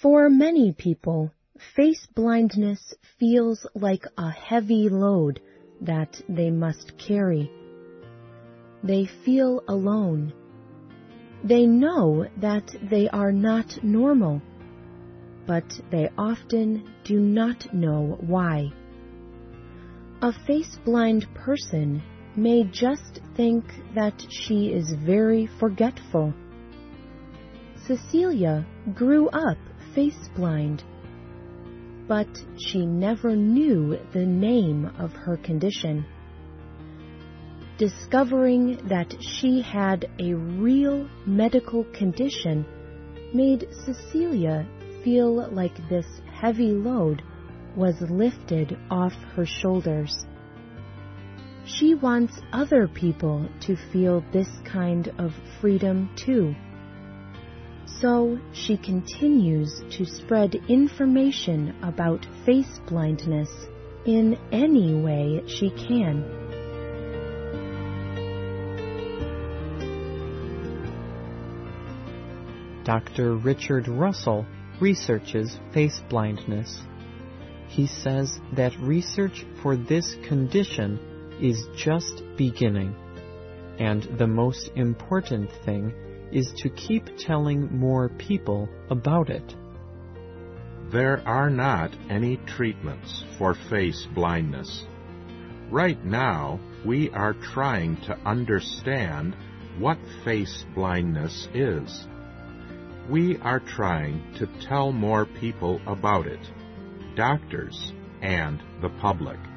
For many people, face blindness feels like a heavy load that they must carry. They feel alone. They know that they are not normal, but they often do not know why. A face-blind person may just think that she is very forgetful. Cecilia grew up face-blind, but she never knew the name of her condition. Discovering that she had a real medical condition made Cecilia feel like this heavy load was lifted off her shoulders. She wants other people to feel this kind of freedom too. So she continues to spread information about face blindness in any way she can. Dr. Richard Russell researches face blindness. He says that research for this condition is just beginning, and the most important thing is to keep telling more people about it. There are not any treatments for face blindness. Right now, we are trying to understand what face blindness is. We are trying to tell more people about it, doctors and the public.